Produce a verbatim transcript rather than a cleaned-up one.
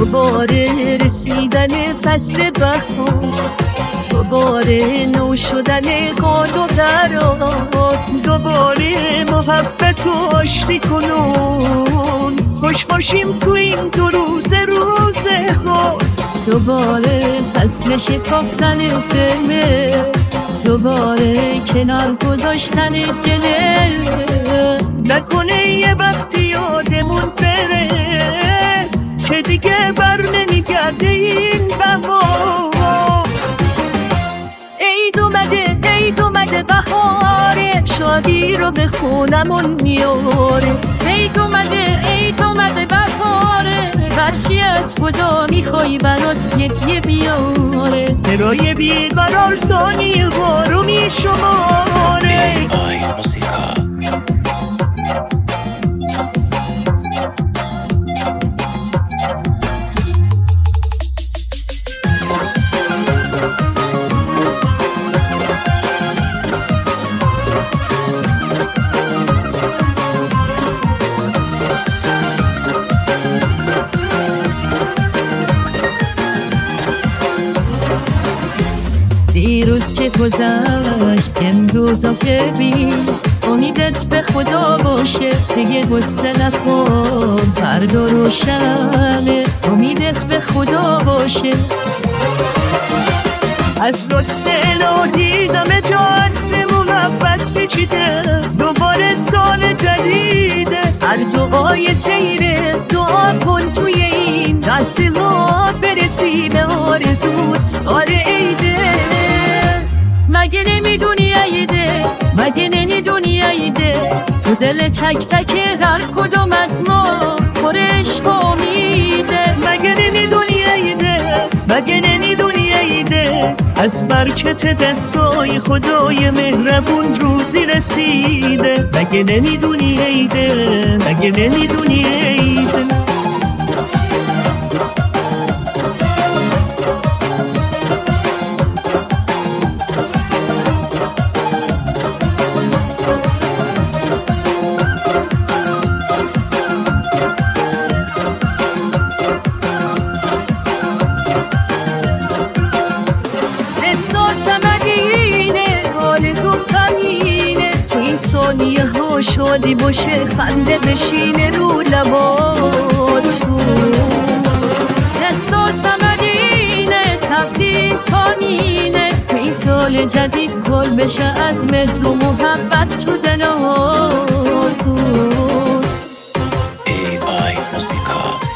دوباره رسیدن فصل بهار، دوباره نو شدن قال و قرار، دوباره محبت و آشتی کنون، خوش باشیم تو این دو روز روزه ها. دوباره فصل شکافتن دله، دوباره کنار گذاشتن دله. نکنه یه وقتی یادمون بره که دیگه بر نمیگرده این بهار. عید اومده عید اومده بهاره، شادی رو به خونمون میاره. عید اومده عید اومده بهاره، هرچی از خدا میخوای برات هدیه بیاره. برای بیقرار ثانیه ها رو میشماره. آی موسیقا دیروز که گذشت امروزا ببین، امیدت به خدا باشه دیگه غصه نخور. فردا روشنه امیدت به خدا باشه. از لطف الهی دم جا عطر محبت پیچیده، دوباره سال جدیده. هر دعای خیره دعا کن توی این دست ما، برسی به آرزوت آره عیده. مگه نمیدونی عیده، مگه نمیدونی عیده، تو دل تک تک هر کدوم از ما پر عشق و امیده. مگه نمیدونی عیده، مگه نمیدونی عیده، از برکت دستای خدای مهربون روزی رسیده. مگه نمیدونی عیده، مگه نمیدونی عیده. ثانیه ها شادی باشه، خنده بشینه رو لباتون. احساسم ادینه تفدیل کنینه، این سال جدید کل بشه از مهر و محبت تو دلاتون. ای آی موسیقا